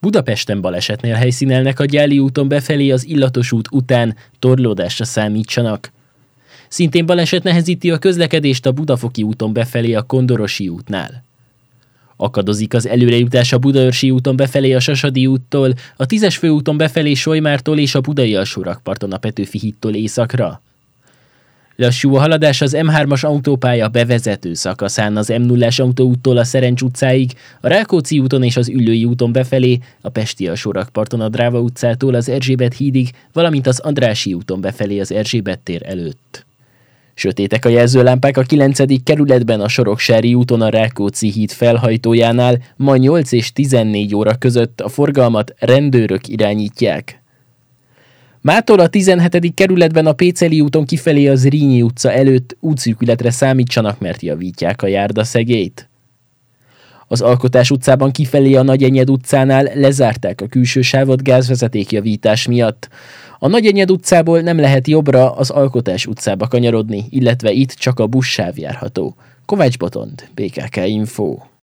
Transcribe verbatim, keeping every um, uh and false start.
Budapesten balesetnél helyszínelnek a Gyáli úton befelé az Illatos út után, torlódásra számítsanak. Szintén baleset nehezíti a közlekedést a Budafoki úton befelé a Kondorosi útnál. Akadozik az előrejutás a Budaörsi úton befelé a Sasadi úttól, a tízes főúton befelé Solymártól és a Budai alsórakparton a Petőfi hídtól északra. Lassú a haladás az em hármas autópálya bevezető szakaszán az em nullás autóúttól a Szerencs utcáig, a Rákóczi úton és az Üllői úton befelé, a Pesti alsórakparton a Dráva utcától az Erzsébet hídig, valamint az Andrássy úton befelé az Erzsébet tér előtt. Sötétek a jelzőlámpák a kilencedik kerületben a Soroksári úton a Rákóczi híd felhajtójánál, ma nyolc és tizennégy óra között a forgalmat rendőrök irányítják. Mától a tizenhetedik kerületben a Péceli úton kifelé az Zrínyi utca előtt útszűkületre számítsanak, mert javítják a járdaszegélyt. Az Alkotás utcában kifelé a Nagyenyed utcánál lezárták a külső sávot gázvezetékjavítás miatt. A Nagyenyed utcából nem lehet jobbra az Alkotás utcába kanyarodni, illetve itt csak a buszsáv járható. Kovács Botond, bé ká ká Info.